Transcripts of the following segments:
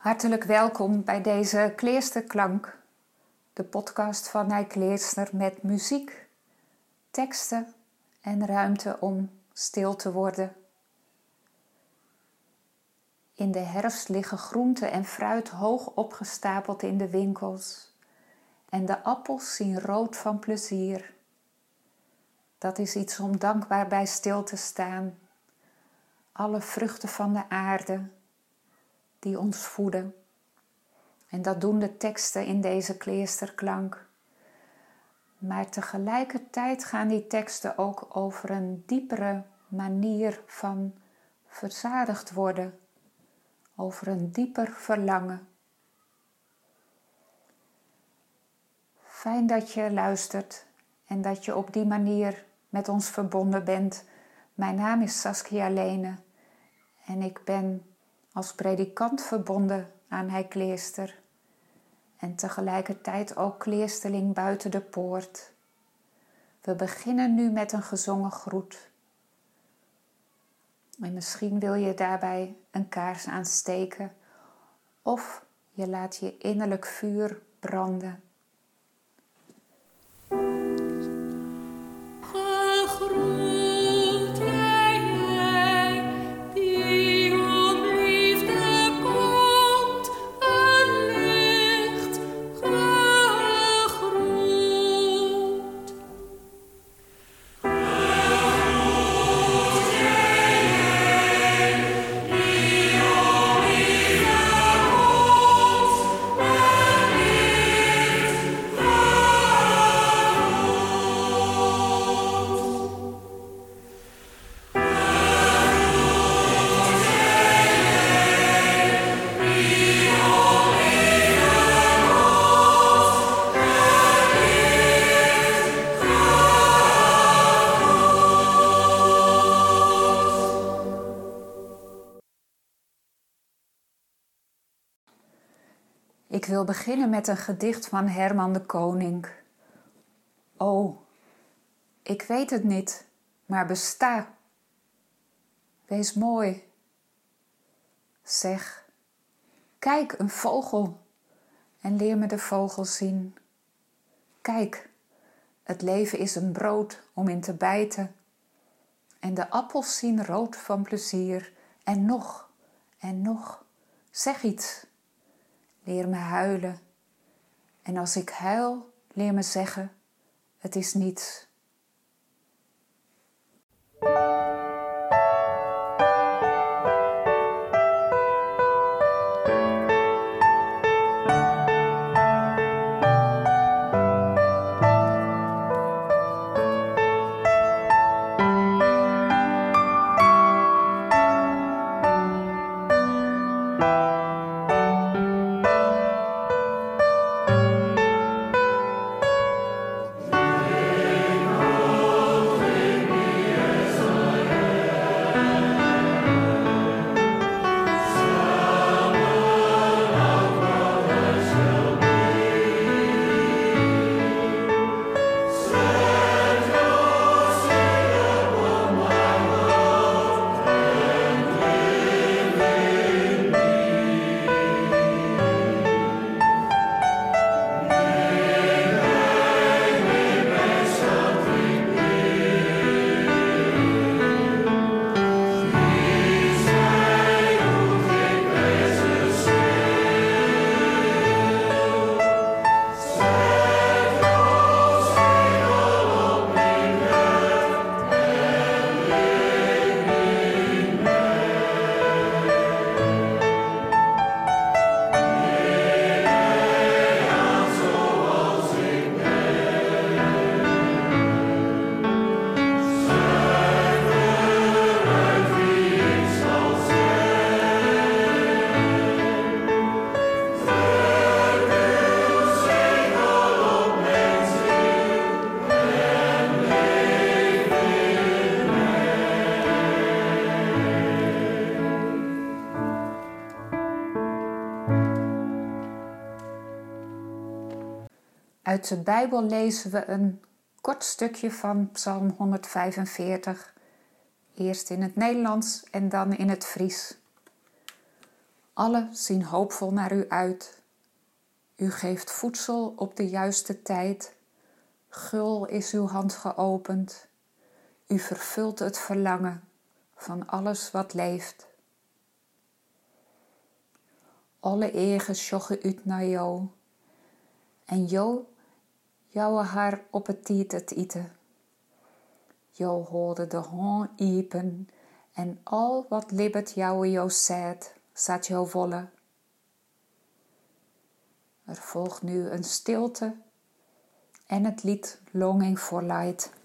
Hartelijk welkom bij deze Kleersterklank, de podcast van Nij Kleerster met muziek, teksten en ruimte om stil te worden. In de herfst liggen groente en fruit hoog opgestapeld in de winkels en de appels zien rood van plezier. Dat is iets om dankbaar bij stil te staan. Alle vruchten van de aarde die ons voeden. En dat doen de teksten in deze Kleersterklank. Maar tegelijkertijd gaan die teksten ook over een diepere manier van verzadigd worden. Over een dieper verlangen. Fijn dat je luistert en dat je op die manier met ons verbonden bent. Mijn naam is Saskia Lene en ik ben als predikant verbonden aan Nij Kleerster. En tegelijkertijd ook kleersterling buiten de poort. We beginnen nu met een gezongen groet. En misschien wil je daarbij een kaars aansteken. Of je laat je innerlijk vuur branden. Ik wil beginnen met een gedicht van Herman de Koning. O, ik weet het niet, maar besta. Wees mooi. Zeg, kijk een vogel en leer me de vogel zien. Kijk, het leven is een brood om in te bijten. En de appels zien rood van plezier. En nog, zeg iets. Leer me huilen. En als ik huil, leer me zeggen, het is niets. Uit de Bijbel lezen we een kort stukje van Psalm 145. Eerst in het Nederlands en dan in het Fries. Alle zien hoopvol naar u uit. U geeft voedsel op de juiste tijd. Gul is uw hand geopend. U vervult het verlangen van alles wat leeft. Alle egen sjoggen uit naar jou. En jou haar op het tiet het eten. Jo hoorde de hoorn iepen. En al wat libbet jou zet, zat jou volle. Er volgt nu een stilte en het lied Longing for Light.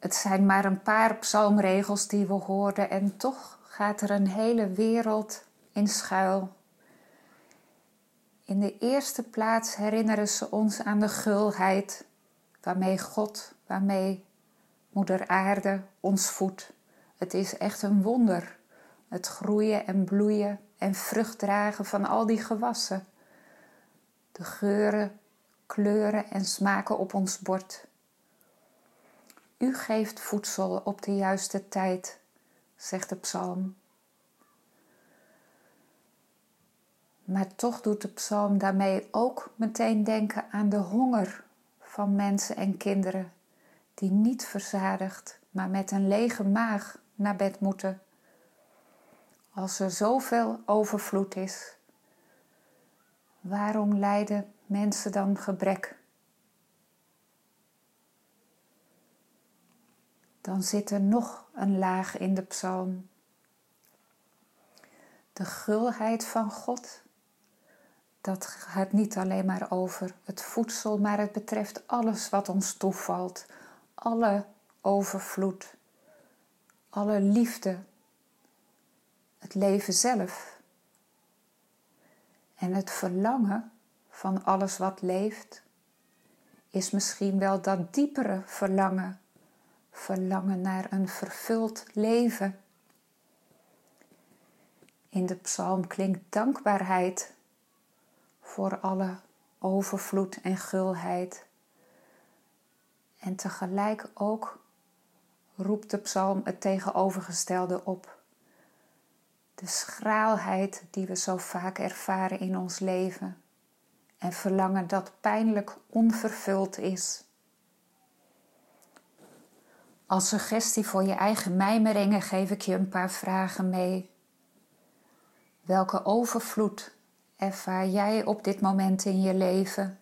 Het zijn maar een paar psalmregels die we hoorden en toch gaat er een hele wereld in schuil. In de eerste plaats herinneren ze ons aan de gulheid waarmee God, waarmee Moeder Aarde ons voedt. Het is echt een wonder, het groeien en bloeien en vrucht dragen van al die gewassen. De geuren, kleuren en smaken op ons bord. U geeft voedsel op de juiste tijd, zegt de psalm. Maar toch doet de psalm daarmee ook meteen denken aan de honger van mensen en kinderen die niet verzadigd, maar met een lege maag naar bed moeten. Als er zoveel overvloed is, waarom lijden mensen dan gebrek? Dan zit er nog een laag in de psalm. De gulheid van God, dat gaat niet alleen maar over het voedsel, maar het betreft alles wat ons toevalt. Alle overvloed, alle liefde, het leven zelf. En het verlangen van alles wat leeft, is misschien wel dat diepere verlangen. Verlangen naar een vervuld leven. In de psalm klinkt dankbaarheid voor alle overvloed en gulheid. En tegelijk ook roept de psalm het tegenovergestelde op. De schraalheid die we zo vaak ervaren in ons leven. En verlangen dat pijnlijk onvervuld is. Als suggestie voor je eigen mijmeringen geef ik je een paar vragen mee. Welke overvloed ervaar jij op dit moment in je leven?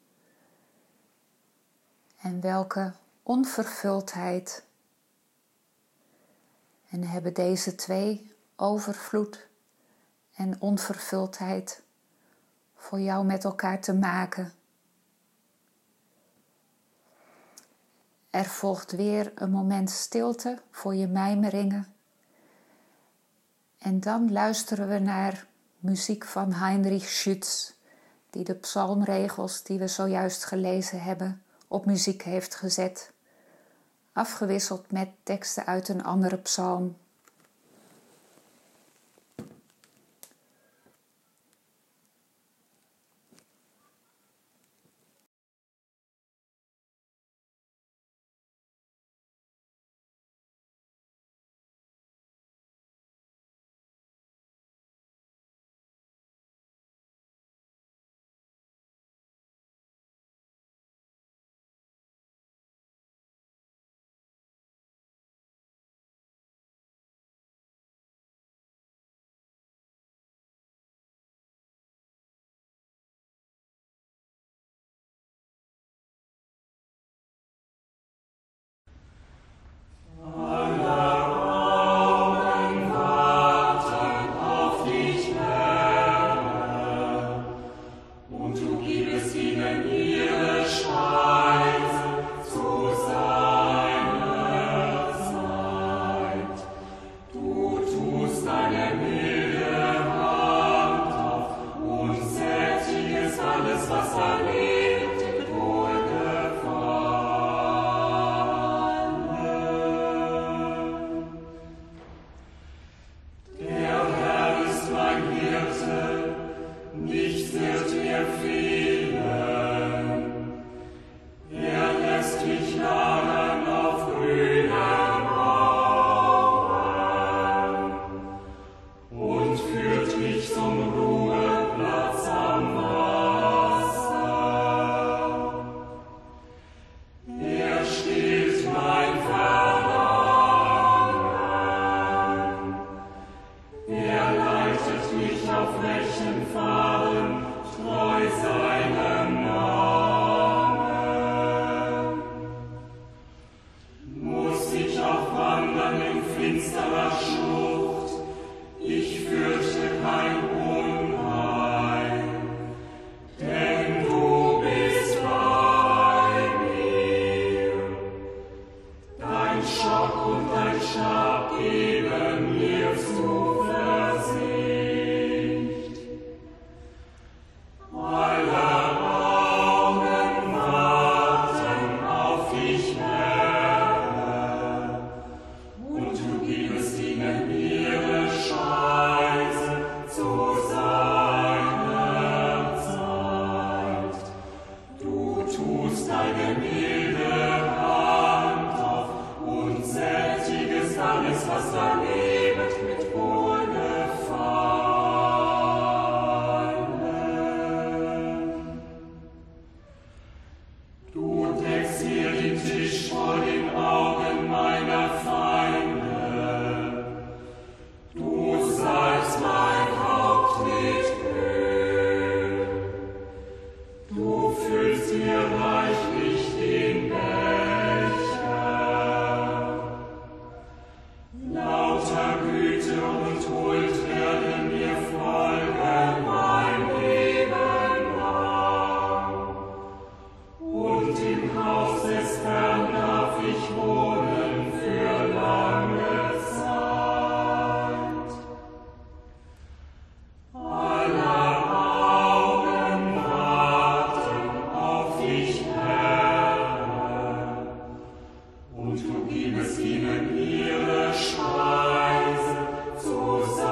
En welke onvervuldheid? En hebben deze twee, overvloed en onvervuldheid, voor jou met elkaar te maken? Er volgt weer een moment stilte voor je mijmeringen. En dan luisteren we naar muziek van Heinrich Schütz, die de psalmregels die we zojuist gelezen hebben op muziek heeft gezet, afgewisseld met teksten uit een andere psalm. Führt mich zum Ruheplatz am Wasser. Tisch vor den Augen meiner Feinde. Du salbst mein Haupt mit Öl. Du füllst mir reichlich den Becher. Lauter Güte und Huld werden mir folgen mein Leben lang. Und im Haus des Herrn darf ich wohnen für lange Zeit. Aller Augen warten auf dich, Herr, und du gibst ihnen ihre Speise zu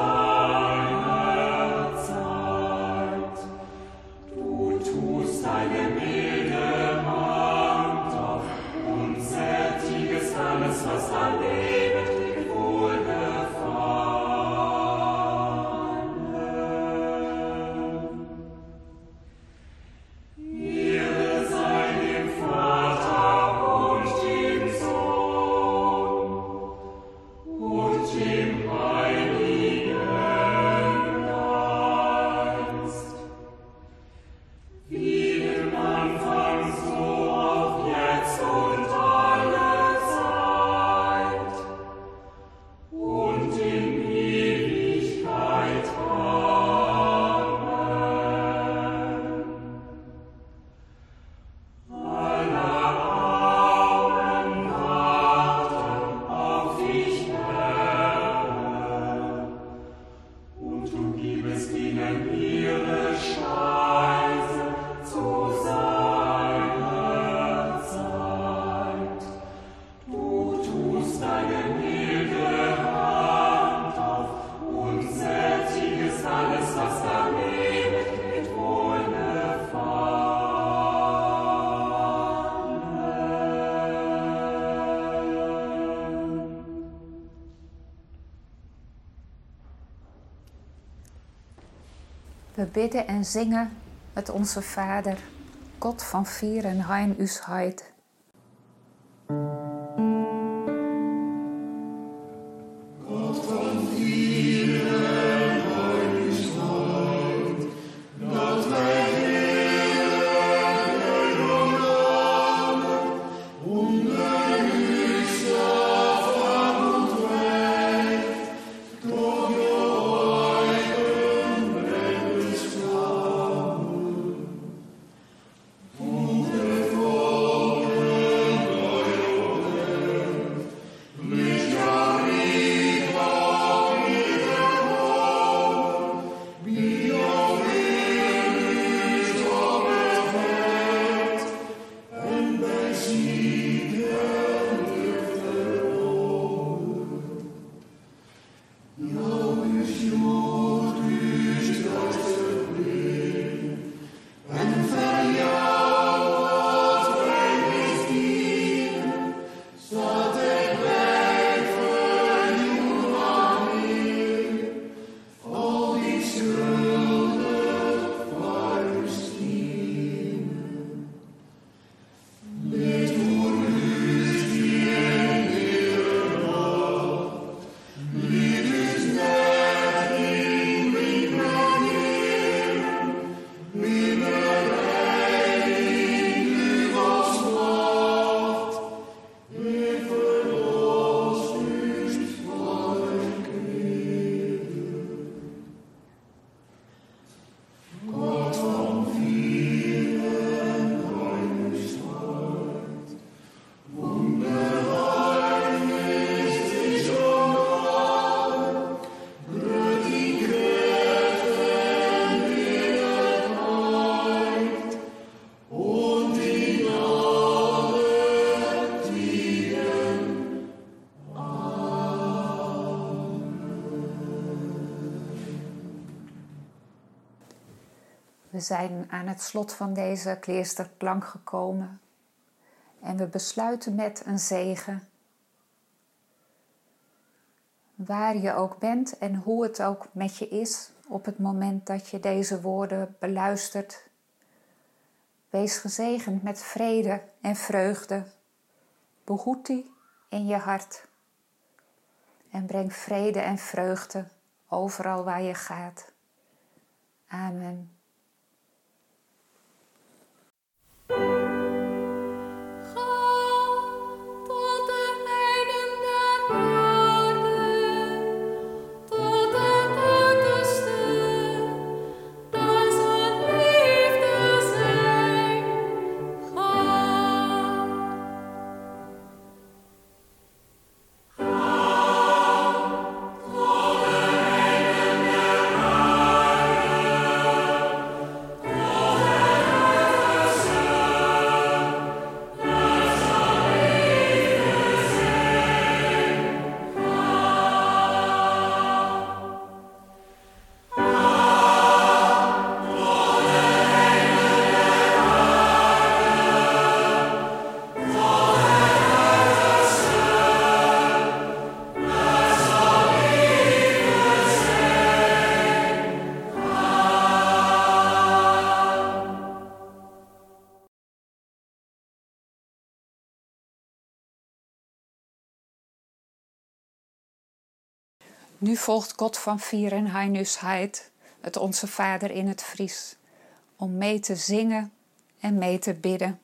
seiner Zeit. Du tust deine milde Hand auf und sättigest alles, was da lebt, mit Wohlgefallen. Ehre sei dem Vater und dem Sohn und dem Heiligen Geist, wie im Anfang, so auch jetzt und alle Zeit und in Ewigkeit. Amen. Aller Augen warten auf dich, Herr, und du gibst ihnen ihre Speise zu seiner Zeit. Du tust deine milde Hand auf und sättigest alles, was da lebt, mit Wohlgefallen. We bidden en zingen met onze Vader, God van vieren hein us heit. We zijn aan het slot van deze kleersterklank gekomen en we besluiten met een zegen. Waar je ook bent en hoe het ook met je is op het moment dat je deze woorden beluistert. Wees gezegend met vrede en vreugde Behoed die in je hart. En breng vrede en vreugde overal waar je gaat. Amen. Nu volgt God van Vierenheinusheid, het Onze Vader in het Fries, om mee te zingen en mee te bidden.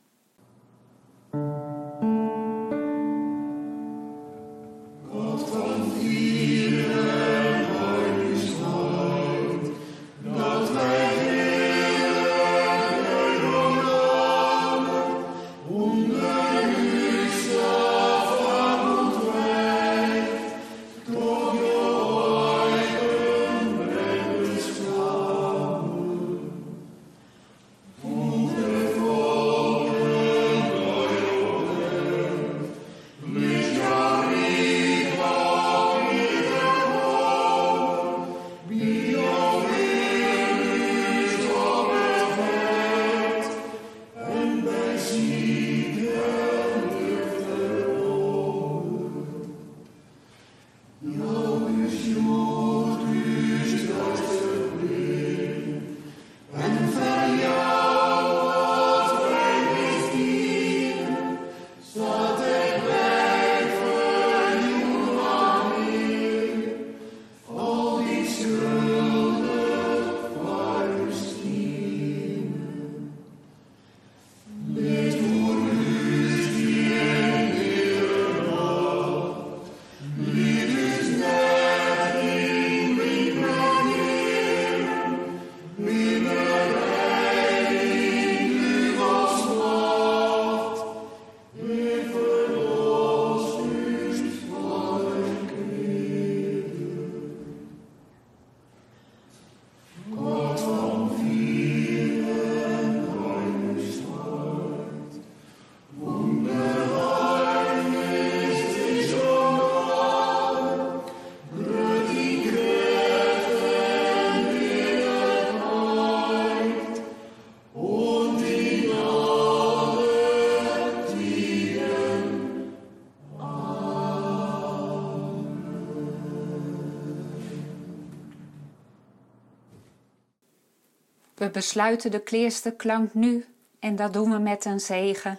We besluiten de kleersterklank nu en dat doen we met een zegen.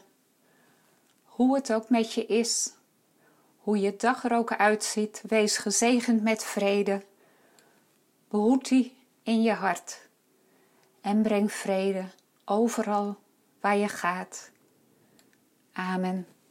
Hoe het ook met je is, hoe je dag er ook uitziet, wees gezegend met vrede. Behoed die in je hart en breng vrede overal waar je gaat. Amen.